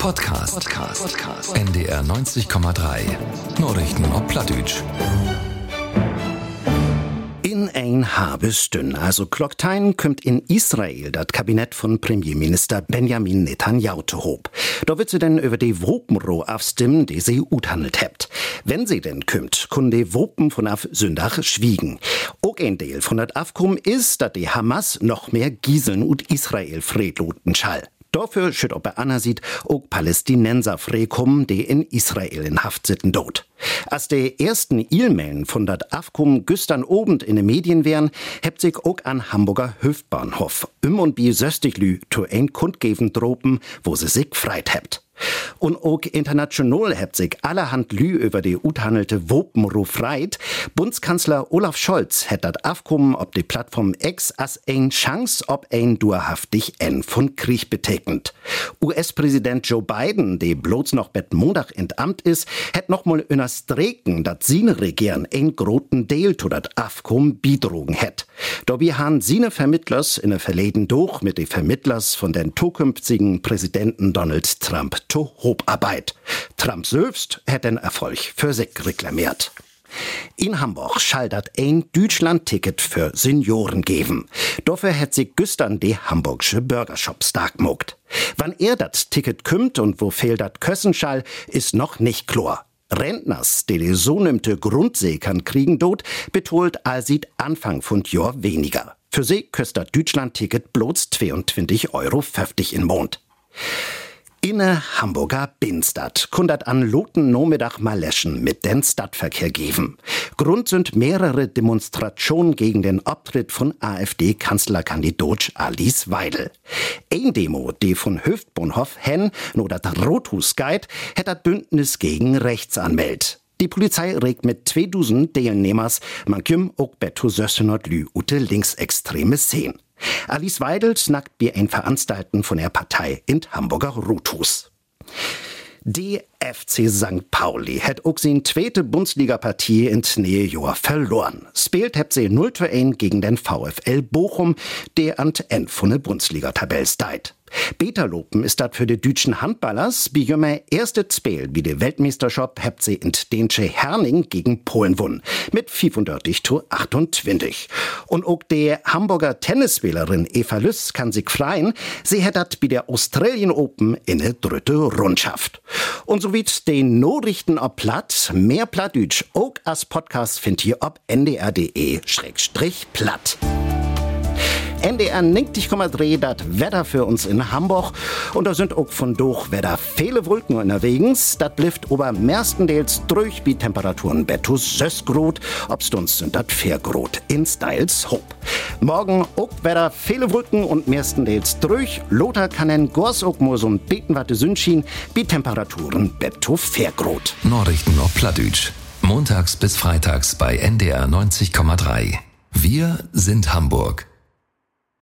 Podcast. NDR 90,3. Nachrichten auf Plattdeutsch. In ein halbes Stünd, also Klocktein, kommt in Israel das Kabinett von Premierminister Benjamin Netanyahu zu hob. Da wird sie denn über die Wopenroh abstimmen, die sie uthandelt hebt. Wenn sie denn kommt, können die Wopen von auf Sündach schwiegen. Auch ein Teil von dat Aufkommen ist, dass die Hamas noch mehr Gieseln und Israel friedloten schall. Dafür schütt ob er Anna sieht, auch Palästinenser freikommen, die in Israel in Haft sitzen dort. Als die ersten E-Mailen von dat Aufkommen gestern Abend in den Medien wären, hebt sich auch an Hamburger Hüftbahnhof und bi Söstiglü zu ein Kundgeben dropen, wo sie sich freit hebt. Und auch international hebt sich allerhand Lü über die uthandelte Wopenroh freit. Bundeskanzler Olaf Scholz hätt dat Aufkommen ob die Plattform X als ein Chance ob ein dauerhaftig End von Krieg betekend. US-Präsident Joe Biden, der bloß noch bet Montag in Amt ist, hätt noch mal unterstreken, dat sine Regieren ein groten Deal zu dat Aufkommen bidrogen hätt. Dabei han sine Vermittlers in der Verleden durch mit den Vermittlers von den zukünftigen Präsidenten Donald Trump zu Hobarbeit. Trump selbst hätt den Erfolg für sich reklamiert. In Hamburg schall dat ein Deutschland-Ticket für Senioren geben. Dafür hätt sich gestern die hamburgische Burgershop stark mogt. Wann dat Ticket kümmt und wo fehlt dat Kössenschall, ist noch nicht klar. Rentners, die so nimmte Grundsäkern kriegen dort, betolt allsieht Anfang von Jahr weniger. Für sie kostet Deutschland-Ticket bloß 22,50 € im Monat. In der Hamburger Binnenstadt kundet an loten Nomedach mal läschen mit den Stadtverkehr geben. Grund sind mehrere Demonstrationen gegen den Abtritt von AfD-Kanzlerkandidat Alice Weidel. Ein Demo, die von Hüftbahnhof hen no dat Rothus geht, hätt dat Bündnis gegen rechts anmeldt. Die Polizei regt mit 2000 Teilnehmers manchem auch betto 600 Lü ute linksextreme Szenen. Alice Weidel snackt bei ein Veranstalten von der Partei in Hamburger Rothus. Die FC St. Pauli hat auch seine zweite Bundesliga-Partie in Nähe Jahr verloren. Spielt hat sie 0:1 gegen den VfL Bochum, der an End von der Bundesliga-Tabelle steigt. Beterlopen ist das für die deutschen Handballers, wie jümmer erste Spiel wie die Weltmeisterschaft habt sie in Densche Herning gegen Polen gewonnen. Mit 35:28. Und auch die Hamburger Tennisspielerin Eva Lüss kann sich freuen. Sie hat das bei der Australian Open in der dritte Rundschaft. Und so wie den Nachrichten ob Platt, mehr Plattdeutsch, auch als Podcast findet ihr ob ndr.de/platt. NDR 90,3, das Wetter für uns in Hamburg. Und da sind auch von durch Wetter viele Wolken unterwegs. Das bleibt aber mestenteils durch bei Temperaturen bettus 6 Grad. Obstunds sind das 4 Grad in Styles Hope. Morgen auch Wetter viele Wolken und mestenteils durch. Lothar kann en Gors auch mal so ein beten watte Sündschien bei Temperaturen bettu 4 Grad. Nachrichten auf Plattdeutsch. Montags bis freitags bei NDR 90,3. Wir sind Hamburg.